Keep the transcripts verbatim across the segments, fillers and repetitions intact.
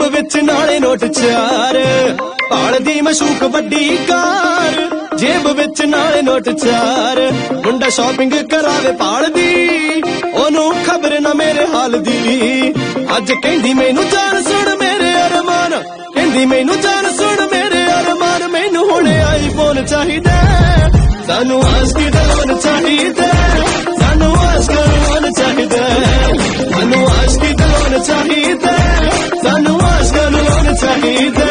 जेब विच नाले नोट चार भालदी मशूक वड्डी कार जेब विच नाले नोट चार मुंडा शॉपिंग करावे भालदी ओनू खबर ना मेरे हाल दी अज कहंदी मैनू जान सुन मेरे अरमान कहंदी मैनू जान सुन मेरे अरमान मैनू हुणे आईफोन चाहिदा सानू आशिकी दा लोन चाहिदा सानू आशिकी दा लोन चाहिदा सानू आशिकी दा लोन चाहिदा सानू आशिकी दा लोन चाहिदा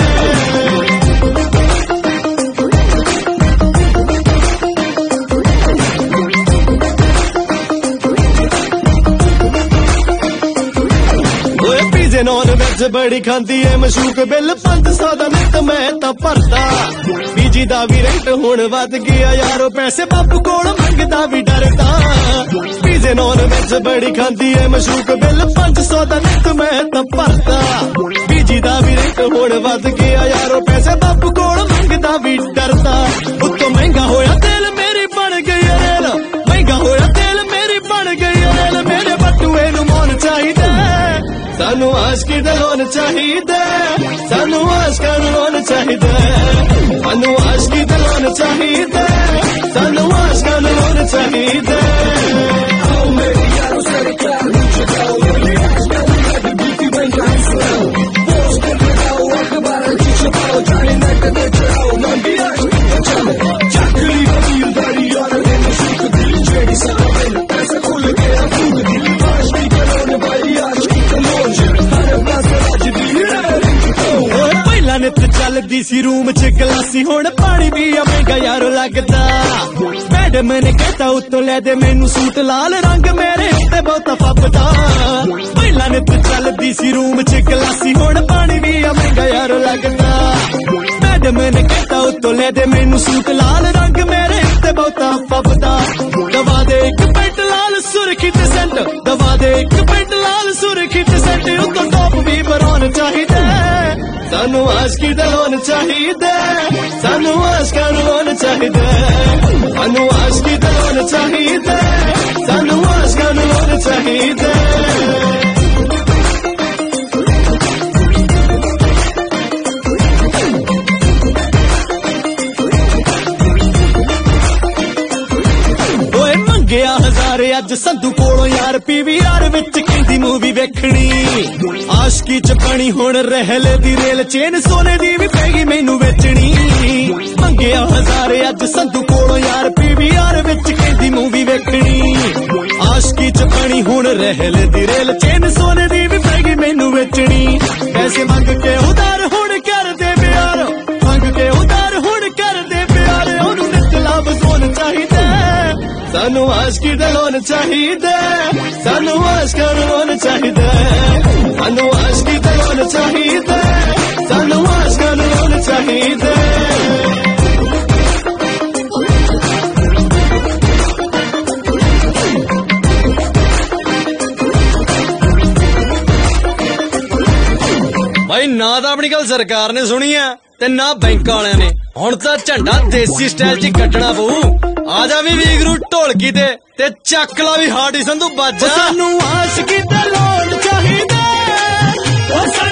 नॉन वेज बड़ी खांदी है मशूक बिल पांच सौ दा नित मैं तां भरदा बीजी दा भी रेट हुण वध गया यारो पैसे बापू कोल मंगदा भी डरदा पीजे नॉन वेज बड़ी खांदी है मशूक बिल पांच सौ दा नित मैं तां भरदा बीजी दा भी रेट हुण वध गया यारो पैसे बापू कोल मंगदा भी डरदा उत्तों महंगा होया तेल मेरी बन गई रेल महंगा होया तेल मेरी बन गई रेल मेरे बटुए नू मौन चाहिदा सानू आशिकी दा लोन चाहिदा सानू आशिका दा लोन चाहिदा सानू आशिकी दा लोन चाहिदा सानू आशिका दा लोन चाहिदा नित चलदी सी रूम च गलासी हुण पानी भी महंगा यारो लगदा मैडम ने कहता उत्तों लै दे मैनू सूट लाल रंग मेरे उत्ते बहुता फबदा पहला नित चलदी सी रूम च गलासी हुण पानी भी महंगा यारो लगदा मैडम ने कहता उत्तों लै दे मैनू सूट लाल रंग मेरे उत्ते बहुता फबदा दवा दे एक पेंट लाल सुरखी ते सेंट दवा दे एक पेंट लाल सुरखी ते सेंट उत्तों टॉप भी बरौन चाहिदा सानू आशिकी दा लोन चाहिदा सानू आशिका दा लोन चाहिदा सानू आशिकी दा लोन चाहिदा सानू आशिका दा लोन चाहिदा गया हज़ार अज संधू कोलों यार पीवीआर विच कहंदी मूवी वेखणी आशिकी च बनी हुण रहल दी रेल चेन सोने दी भी पैगी मैनू वेचनी मंगया हज़ार अज संधू कोलों यार पीवीआर विच कहंदी मूवी वेखणी आशिकी च बनी हुण रहल दी रेल चेन सोने दी भी पैगी मैनू वेचनी पैसे मंग के उधार हुण कर दे प्यार मंग के उधार हुण कर दे प्यार ओनू नित लाभ सोन चाहिदा सानू आशिकी दा लोन चाहिदा सानू आशिका दा लोन चाहिदा सानू आशिकी दा लोन चाहिदा सानू आशिका दा लोन चाहिदा भाई ना तो अपनी गल सरकार ने सुनी है ते ना बैंक वाले ने हुण तां झंडा देसी स्टाइल च कट्टना पऊ आजा भी वीगरू ढोलकी ते ते चकला भी हार्डी संधू बाजा सानू आशिकी दा लोन चाहिदा।